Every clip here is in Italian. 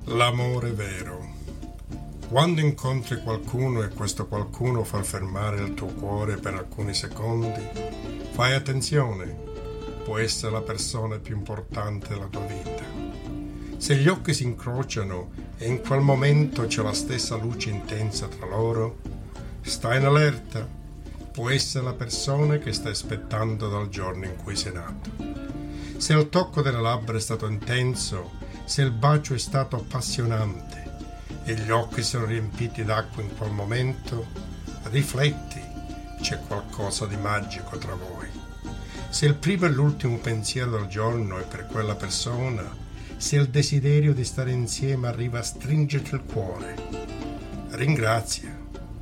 L'amore vero. Quando incontri qualcuno e questo qualcuno fa fermare il tuo cuore per alcuni secondi, fai attenzione, può essere la persona più importante della tua vita. Se gli occhi si incrociano e in quel momento c'è la stessa luce intensa tra loro, stai in allerta, può essere la persona che stai aspettando dal giorno in cui sei nato. Se il tocco delle labbra è stato intenso, se il bacio è stato appassionante e gli occhi sono riempiti d'acqua in quel momento, rifletti, c'è qualcosa di magico tra voi. Se il primo e l'ultimo pensiero del giorno è per quella persona, se il desiderio di stare insieme arriva a stringerti il cuore, ringrazia.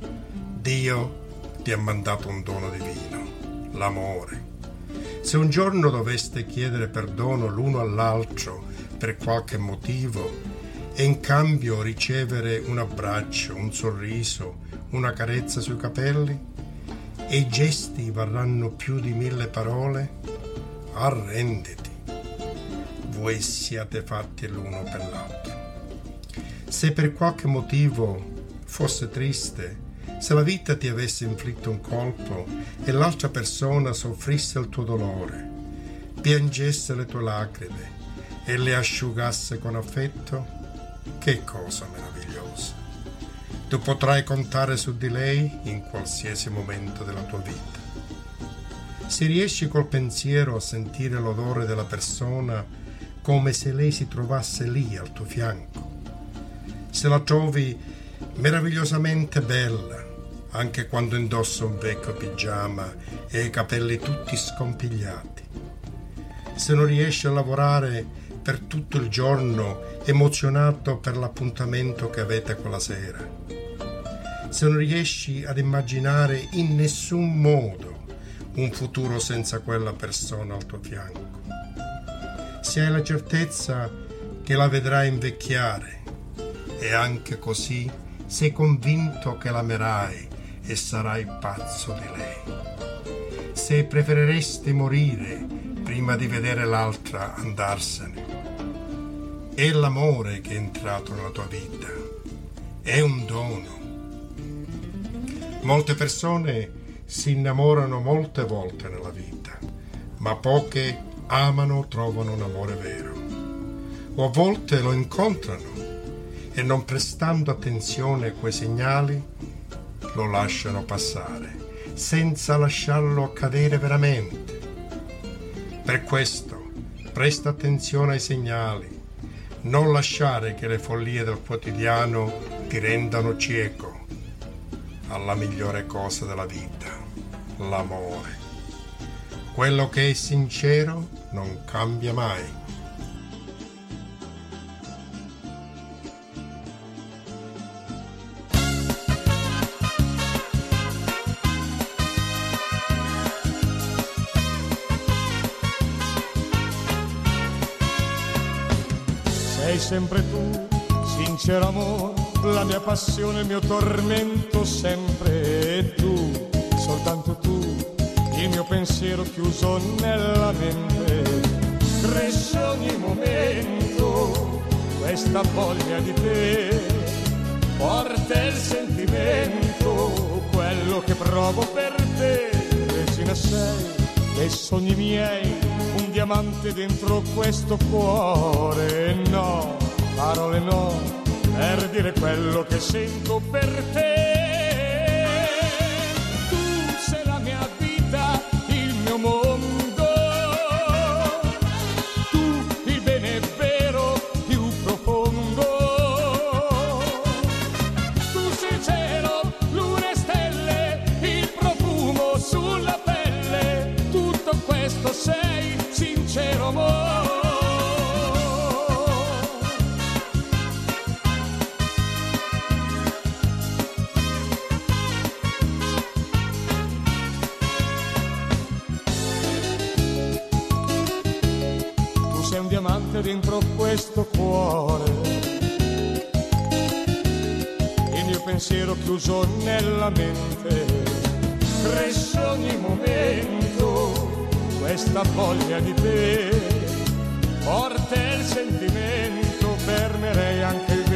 Dio ti ha mandato un dono divino, l'amore. Se un giorno doveste chiedere perdono l'uno all'altro per qualche motivo e in cambio ricevere un abbraccio, un sorriso, una carezza sui capelli e i gesti varranno più di 1000 parole, arrenditi. Voi siate fatti l'uno per l'altro. Se per qualche motivo fosse triste, se la vita ti avesse inflitto un colpo e l'altra persona soffrisse il tuo dolore, piangesse le tue lacrime e le asciugasse con affetto, che cosa meravigliosa! Tu potrai contare su di lei in qualsiasi momento della tua vita. Se riesci col pensiero a sentire l'odore della persona come se lei si trovasse lì al tuo fianco, se la trovi meravigliosamente bella, anche quando indossa un vecchio pigiama e i capelli tutti scompigliati, se non riesci a lavorare per tutto il giorno emozionato per l'appuntamento che avete quella sera, se non riesci ad immaginare in nessun modo un futuro senza quella persona al tuo fianco, se hai la certezza che la vedrai invecchiare e anche così sei convinto che l'amerai e sarai pazzo di lei, se preferiresti morire prima di vedere l'altra andarsene. È l'amore che è entrato nella tua vita, è un dono. Molte persone si innamorano molte volte nella vita, ma poche amano, trovano un amore vero. O a volte lo incontrano e non prestando attenzione a quei segnali lo lasciano passare, senza lasciarlo accadere veramente. Per questo presta attenzione ai segnali, non lasciare che le follie del quotidiano ti rendano cieco alla migliore cosa della vita, l'amore. Quello che è sincero non cambia mai. Sei sempre tu, sincero amore, la mia passione, il mio tormento, sempre tu, soltanto tu, il mio pensiero chiuso nella mente. Cresce ogni momento questa voglia di te, forte il sentimento, quello che provo per te. Regina sei dei sogni miei, un diamante dentro questo cuore. No, parole no, per dire quello che sento per te. Tu sei la mia vita, il mio mondo, tu il bene vero più profondo, tu sei il cielo, luna e stelle, il profumo sulla pelle, tutto questo sei sincero amore. Sei un diamante dentro questo cuore, il mio pensiero chiuso nella mente. Cresce ogni momento questa voglia di te, forte il sentimento, fermerei anche il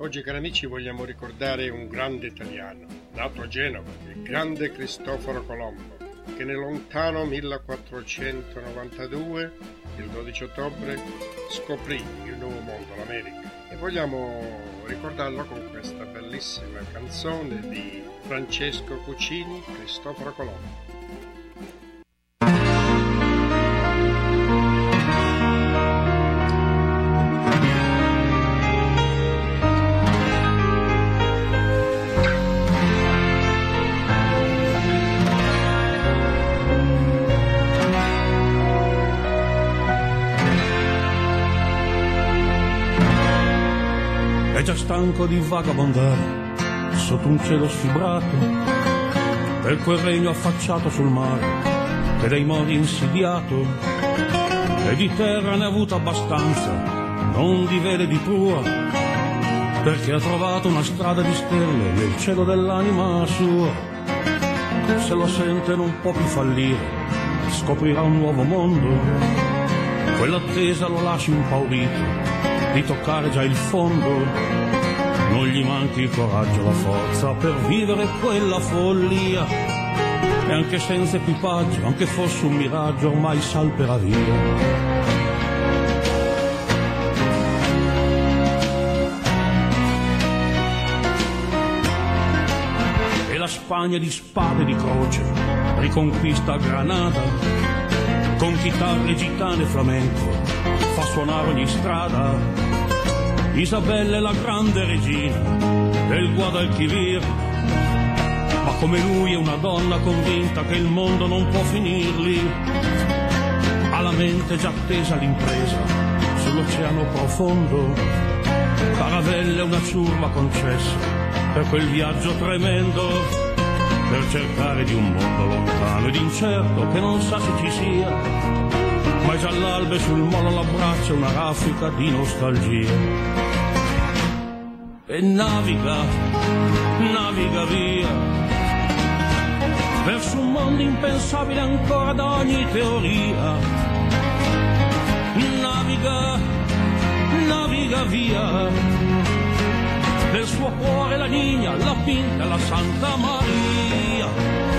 Oggi, cari amici, vogliamo ricordare un grande italiano, nato a Genova, il grande Cristoforo Colombo, che nel lontano 1492, il 12 ottobre, scoprì il nuovo mondo, l'America. E vogliamo ricordarlo con questa bellissima canzone di Francesco Cucini, Cristoforo Colombo. È già stanco di vagabondare sotto un cielo sfibrato, per quel regno affacciato sul mare che dai mori è insidiato, e di terra ne ha avuto abbastanza, non di vele di prua, perché ha trovato una strada di stelle nel cielo dell'anima sua. Se lo sente non può più fallire, scoprirà un nuovo mondo, quell'attesa lo lascia impaurito di toccare già il fondo. Non gli manchi il coraggio, la forza per vivere quella follia, e anche senza equipaggio, anche fosse un miraggio, ormai salperà via. E la Spagna di spade e di croce riconquista a Granada, con chitarre gitane e flamenco fa suonare ogni strada. Isabella è la grande regina del Guadalquivir, ma come lui è una donna convinta che il mondo non può finir lì. Ha la mente già attesa all'impresa sull'oceano profondo, caravelle una ciurma concessa per quel viaggio tremendo, per cercare di un mondo lontano ed incerto che non sa se ci sia, ma già all'albe sul molo l'abbraccia una raffica di nostalgia. E naviga, naviga via, verso un mondo impensabile ancora da ogni teoria. Naviga, naviga via, del suo cuore la Niña, la Pinta e la Santa Maria.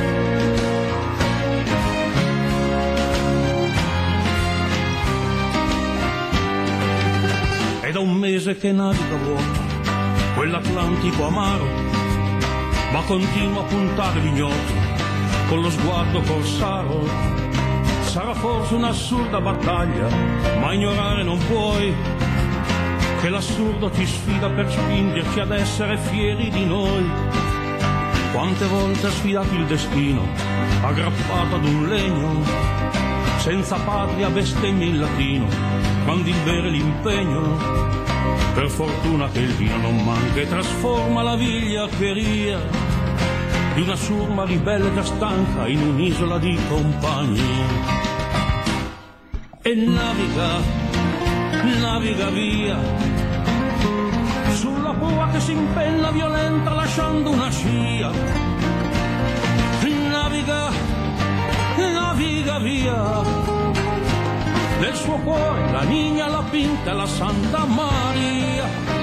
È da un mese che naviga vuoto quell'Atlantico amaro, ma continua a puntare l'ignoto con lo sguardo corsaro. Sarà forse un'assurda battaglia, ma ignorare non puoi che l'assurdo ti sfida per spingerci ad essere fieri di noi. Quante volte ha sfidato il destino, aggrappato ad un legno, senza patria bestemmia in latino, quando il bere l'impegno. Per fortuna che il vino non manca e trasforma la vigliaccheria di una ciurma ribelle già stanca in un'isola di compagni. E naviga, naviga via, sulla prua che si impenna violenta lasciando una scia. Naviga, naviga via, del suo cuore la Niña, la Pinta e la Santa Maria.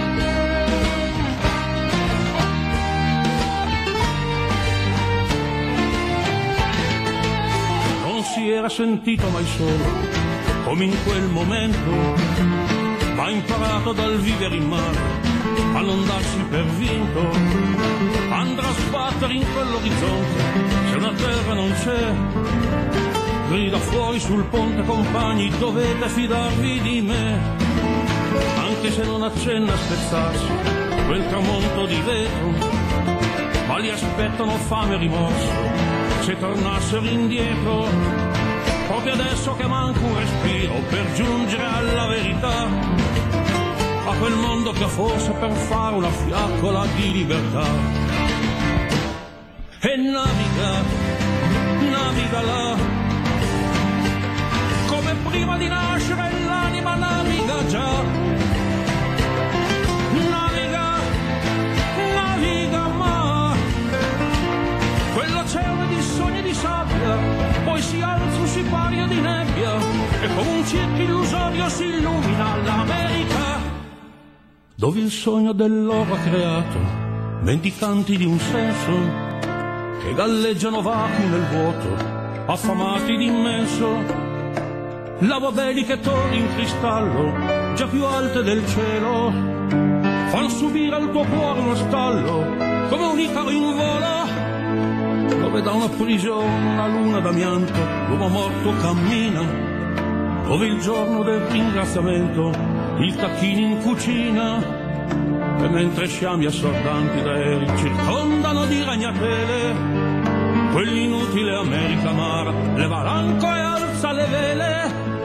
Non si era sentito mai solo come in quel momento, ma ha imparato dal vivere in mare a non darsi per vinto. Andrà a sbattere in quell'orizzonte se una terra non c'è, grida fuori sul ponte: compagni, dovete fidarvi di me. Anche se non accenna a spezzarsi quel tramonto di vetro, ma li aspettano fame e rimorso se tornassero indietro, proprio adesso che manca un respiro per giungere alla verità, a quel mondo che ha forse per fare una fiaccola di libertà. E naviga, naviga là, come prima di nascere l'anima naviga già. Naviga, naviga ma quell'oceano di sogni di sabbia poi si alza, si paria di nebbia e con un circo illusorio si illumina l'America. dove il sogno dell'oro ha creato mendicanti di un senso che galleggiano vacui nel vuoto, affamati d'immenso. Lava beliche torri in cristallo, già più alte del cielo, fanno subire al tuo cuore uno stallo, come un Icaro in volo, dove da una prigione una luna d'amianto l'uomo morto cammina, dove il giorno del ringraziamento il tacchino in cucina, e mentre sciami assordanti d'aerei circondano di ragnatele quell'inutile America amara, leva l'ancora e alza le vele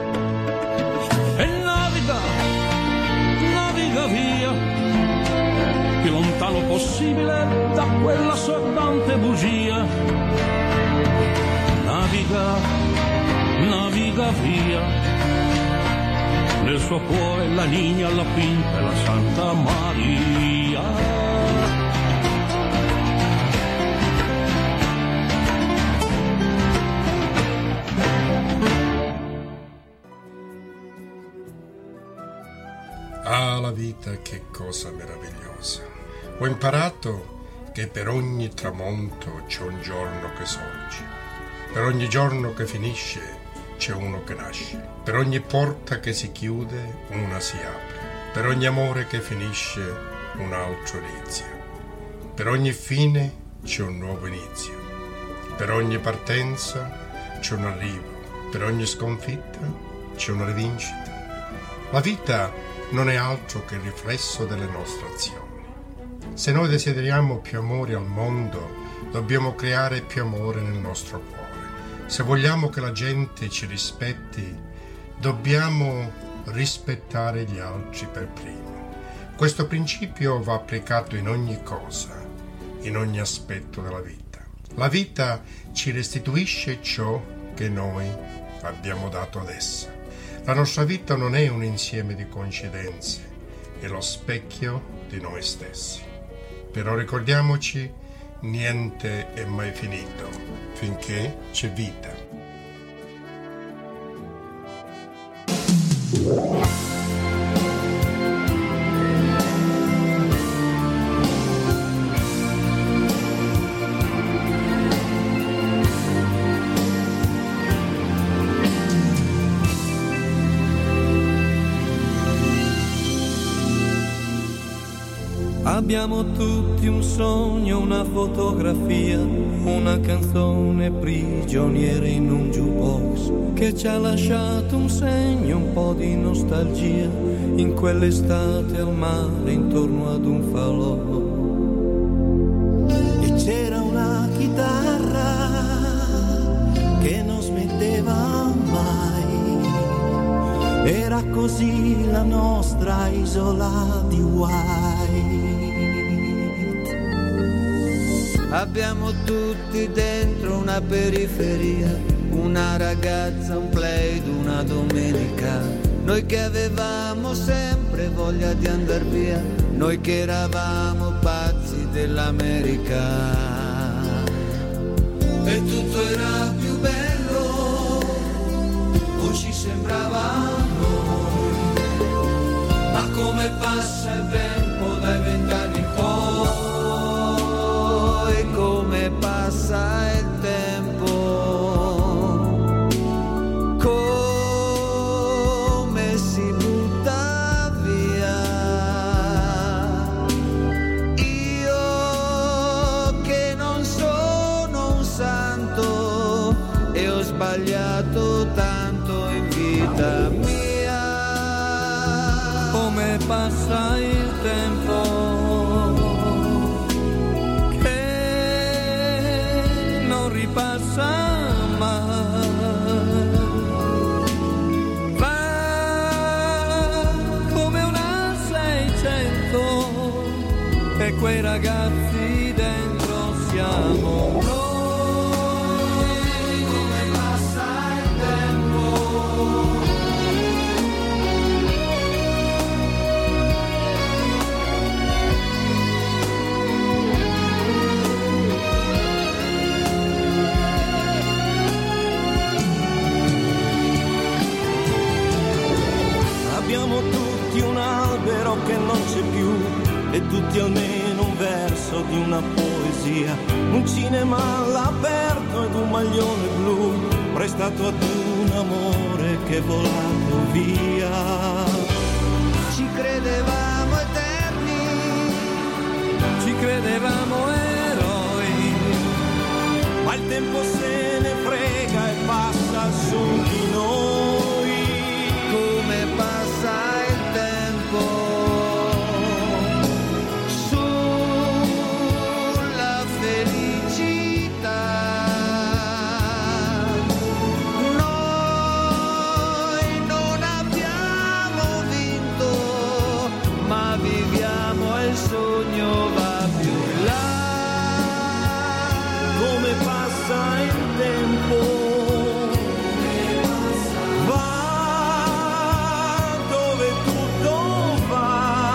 e naviga, naviga via più lontano possibile da quella assordante bugia. Naviga, naviga via, nel suo cuore la Niña, la Pinta e la Santa Maria. Ah, la vita, che cosa meravigliosa! Ho imparato che per ogni tramonto c'è un giorno che sorge, per ogni giorno che finisce c'è uno che nasce, per ogni porta che si chiude una si apre, per ogni amore che finisce un altro inizia, per ogni fine c'è un nuovo inizio, per ogni partenza c'è un arrivo, per ogni sconfitta c'è una rivincita. La vita non è altro che il riflesso delle nostre azioni. Se noi desideriamo più amore al mondo, dobbiamo creare più amore nel nostro cuore. Se vogliamo che la gente ci rispetti, dobbiamo rispettare gli altri per primo. Questo principio va applicato in ogni cosa, in ogni aspetto della vita. La vita ci restituisce ciò che noi abbiamo dato ad essa. La nostra vita non è un insieme di coincidenze, è lo specchio di noi stessi. Però ricordiamoci, niente è mai finito finché c'è vita. Abbiamo tutti un sogno, una fotografia, una canzone prigioniera in un jukebox che ci ha lasciato un segno, un po' di nostalgia in quell'estate al mare intorno ad un falò. E c'era una chitarra che non smetteva mai, era così la nostra isola di White. Abbiamo tutti dentro una periferia, una ragazza, un plaid, una domenica. Noi che avevamo sempre voglia di andar via, noi che eravamo pazzi dell'America. E tutto era più bello, o ci sembrava a noi. Ma come passa il tempo dai 20 anni in poi, come passa il tempo, come si butta via. Io che non sono un santo e ho sbagliato tanto in vita mia, come passa il tempo passa mai, va come una 600 e quei ragazzi dentro siamo noi. Come passa il tempo, abbiamo tutti un albero che non finisce più, e tutti almeno un verso di una poesia, un cinema all'aperto ed un maglione blu, prestato ad un amore che è volato via. Ci credevamo eterni, Ci credevamo eroi, ma il tempo se ne frega e passa su di noi. come passa il tempo sulla felicità. Noi non abbiamo vinto, ma viviamo e il sogno va più in là. Come passa il tempo, va dove tutto va,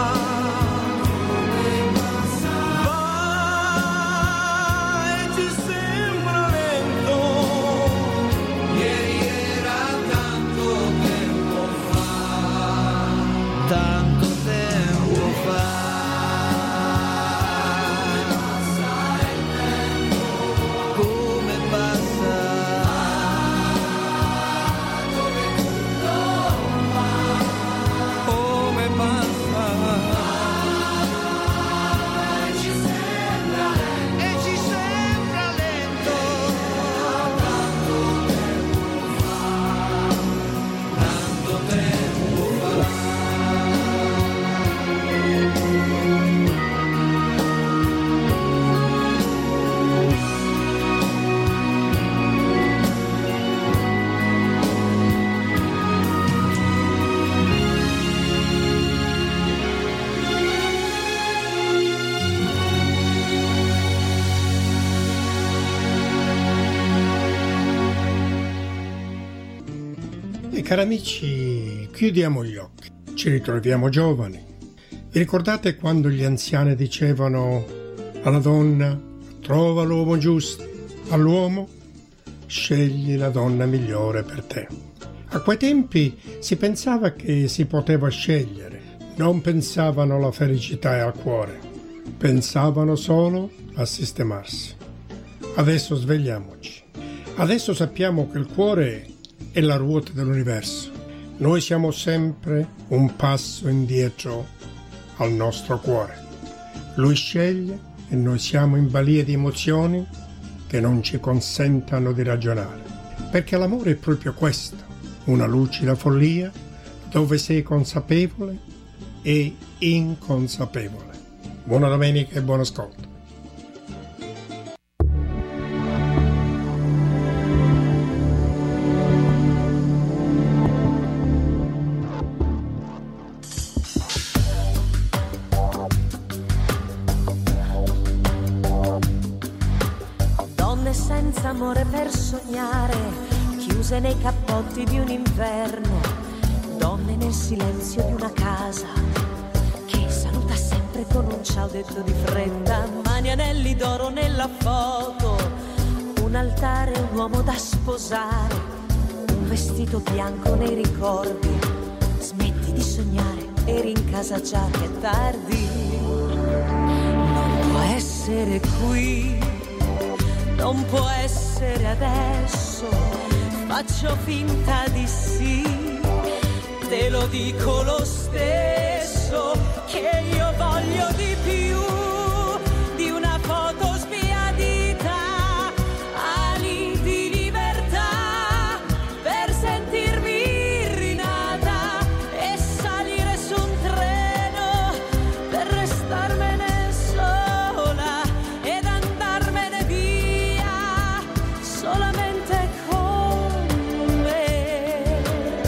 va e ci sembra lento. Ieri era tanto tempo fa, tanto tempo fa. Come passa, Come passa, e ci sembra lento. Tanto tempo fa. E cari amici, chiudiamo gli occhi, ci ritroviamo giovani. Vi ricordate quando gli anziani dicevano alla donna: trova l'uomo giusto, all'uomo scegli la donna migliore per te. A quei tempi si pensava che si poteva scegliere, non pensavano alla felicità e al cuore, pensavano solo a sistemarsi. Adesso svegliamoci, adesso sappiamo che il cuore è la ruota dell'universo. Noi siamo sempre un passo indietro al nostro cuore. Lui sceglie e noi siamo in balia di emozioni che non ci consentano di ragionare. Perché l'amore è proprio questo, una lucida follia dove sei consapevole e inconsapevole. Buona domenica e buon ascolto. Donne senza amore per sognare, chiuse nei cappotti di un inverno, donne nel silenzio di una casa che saluta sempre con un ciao detto di fretta, mani anelli d'oro nella foto, un altare, un uomo da sposare, un vestito bianco nei ricordi. Smetti di sognare, eri in casa già che è tardi. Non può essere qui, non può essere adesso, faccio finta di sì, te lo dico lo stesso, che io voglio di più di una foto sbiadita, ali di libertà per sentirmi rinata e salire su un treno per restarmene sola ed andarmene via solamente con me.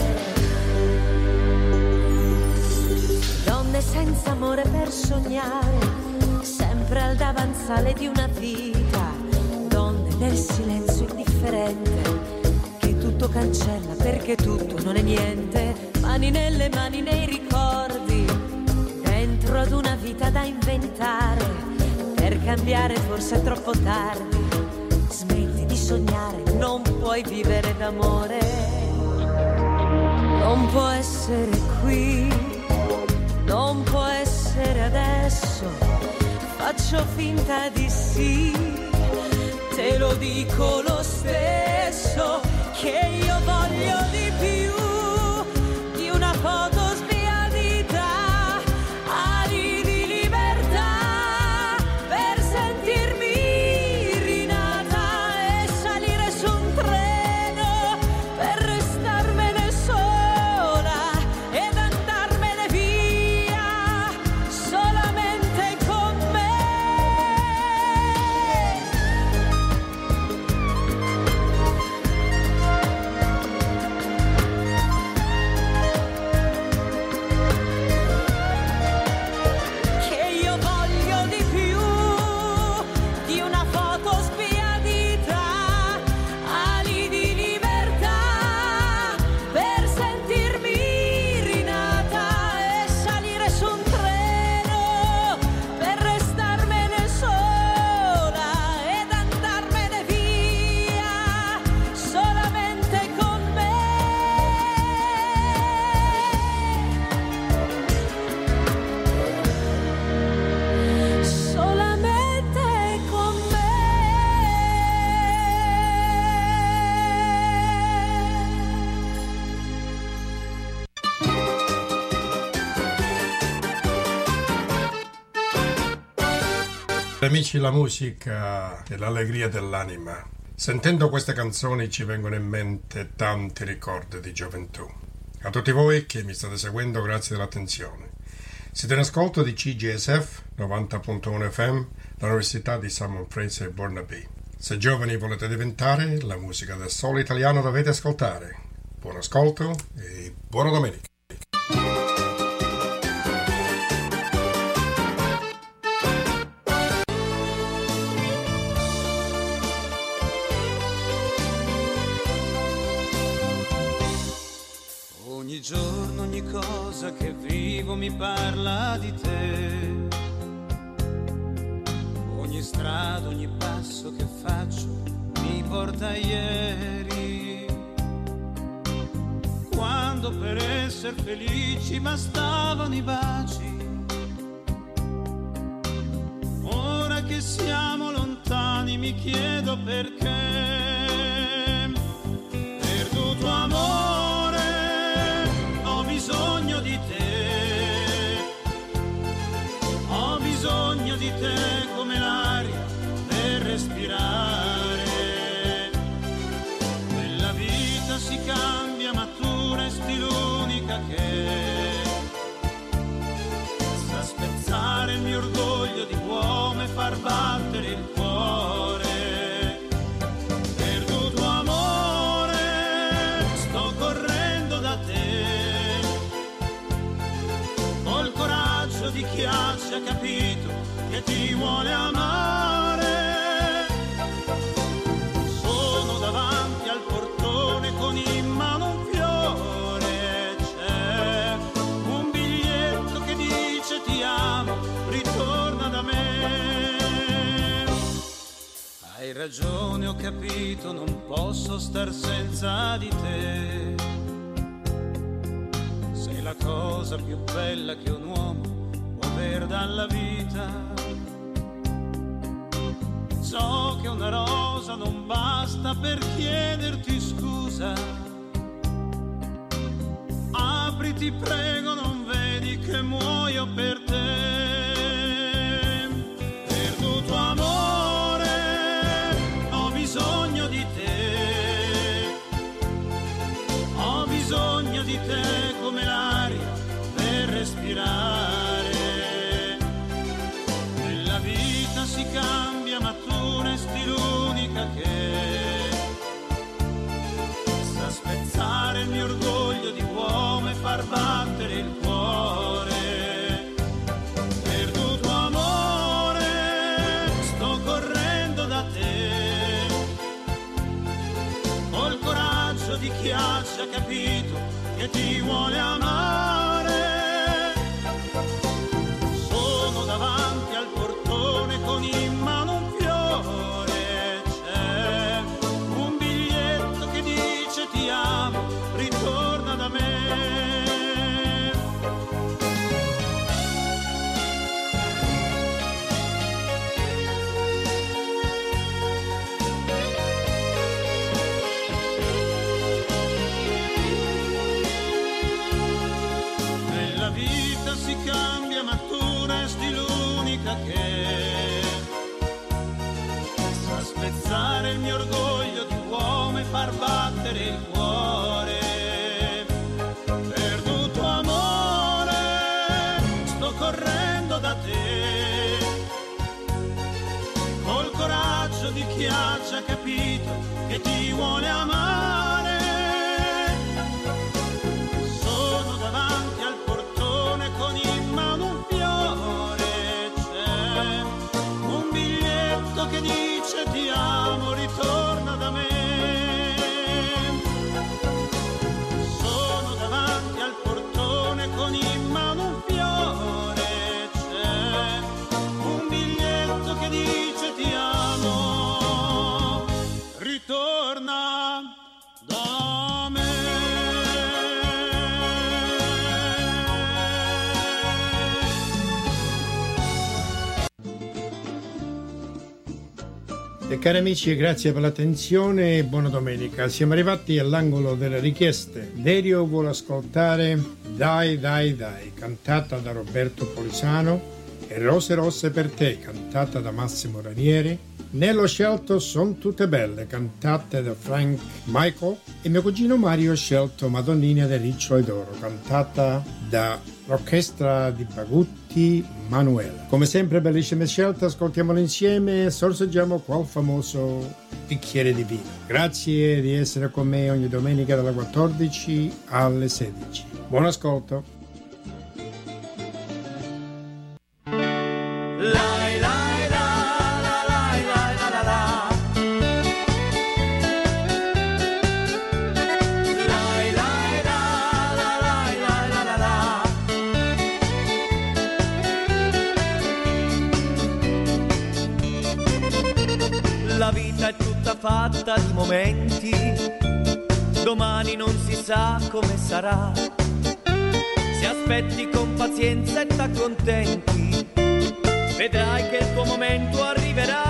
Donne senza amore per sognare, sempre al davanzale di una vita, donne nel silenzio indifferente che tutto cancella perché tutto non è niente, mani nelle mani nei ricordi, dentro ad una vita da inventare, per cambiare forse è troppo tardi. Smetti di sognare, non puoi vivere d'amore, non può essere qui, non può essere essere adesso, faccio finta di sì, te lo dico lo stesso, che io voglio di più di una foto sbiadita, ali di libertà per sentirmi rinata e salire su un treno per restarmene sola ed andarmene via solamente con me. Che io voglio di più di una foto sbiadita, ali di libertà per sentirmi rinata e salire su un treno per restarmene sola ed andarmene via solamente con me. Solamente con me. Amici, la musica è l'allegria dell'anima. Sentendo queste canzoni ci vengono in mente tanti ricordi di gioventù. A tutti voi che mi state seguendo, grazie dell'attenzione. Siete in ascolto di CJSF 90.1 FM, l'Università di Simon Fraser e Burnaby. Se giovani volete diventare, la musica del solo italiano dovete ascoltare. Buon ascolto e buona domenica. Ogni giorno, ogni cosa che vivo mi parla di te. Ogni strada, ogni passo che faccio mi porta a ieri. Quando per essere felici bastavano i baci. Ora che siamo lontani mi chiedo perché. Perduto amore, ho bisogno di te, ho bisogno di te come l'aria per respirare. Nella vita si cambia ma tu resti l'unica che sa spezzare il mio orgoglio di uomo e far battere il cuore. Perduto amore, sto correndo da te, col coraggio di chi ha già capito che ti vuole amare. Sono davanti al portone con in mano un fiore, c'è un biglietto che dice ti amo, ritorna da me. Hai ragione, ho capito, non posso star senza di te. Sei la cosa più bella che un uomo può aver dalla vita. So che una rosa non basta per chiederti scusa. Apriti prego, non vedi che muoio per te. Perduto amore, ho bisogno di te, ho bisogno di te come l'aria per respirare. Nella vita si cambia ma tu resti l'unica che sa spezzare il mio orgoglio di uomo e far battere il cuore. Perduto amore, sto correndo da te, col coraggio di chi ha già capito che ti vuole amare. Sono davanti al portone con in mano un fiore, c'è un biglietto che dice ti amo, ritorna da me. vita si cambia ma tu resti l'unica che sa spezzare il mio orgoglio di uomo e far battere il cuore. Perduto amore, sto correndo da te, col coraggio di chi ha già capito che ti vuole amare. Sono davanti al portone con in mano un fiore, c'è un biglietto che dice ti amo, ritorna da me. Sono davanti al portone con in mano un fiore, c'è un biglietto che dice ti amo, ritorna da me. E cari amici, grazie per l'attenzione e buona domenica. Siamo arrivati all'angolo delle richieste. Derio vuole ascoltare Dai Dai Dai, cantata da Roberto Polisano, e Rose Rosse per te, cantata da Massimo Ranieri. Nello scelto Son tutte belle, cantate da Frank Michael, e mio cugino Mario ha scelto Madonnina del Ricciolo d'Oro, cantata dall'orchestra di Bagutti Manuela. Come sempre bellissime scelte, ascoltiamole insieme e sorseggiamo qual famoso bicchiere di vino. Grazie di essere con me ogni domenica dalle 14 alle 16. Buon ascolto. La vita è tutta fatta di momenti, domani non si sa come sarà. Se aspetti con pazienza e t'accontenti, vedrai che il tuo momento arriverà.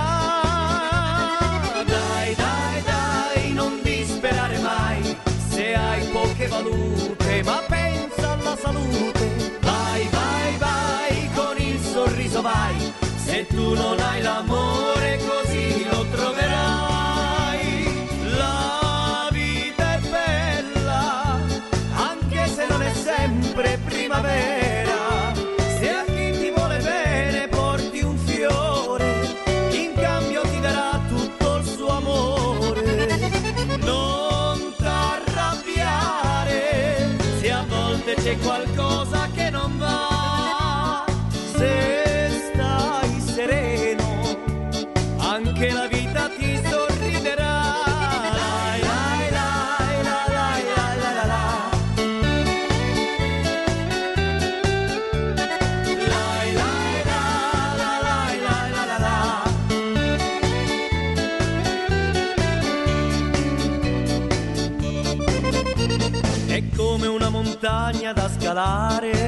Dai, dai, dai, non disperare mai, se hai poche valute, ma pensa alla salute. Vai, vai, vai, con il sorriso vai, se tu non hai l'amore così lo troverai. La vita è bella, anche se non è sempre primavera. Se a chi ti vuole bene porti un fiore, in cambio ti darà tutto il suo amore. Non t'arrabbiare se a volte c'è qualcosa che non va. Se stai sereno, anche la vita ti sorriderà. Lai, lai, lai, lai, lai, lai, lai, lai. Lai, lai, lai, lai, lai, lai, lai. È come una montagna da scalare,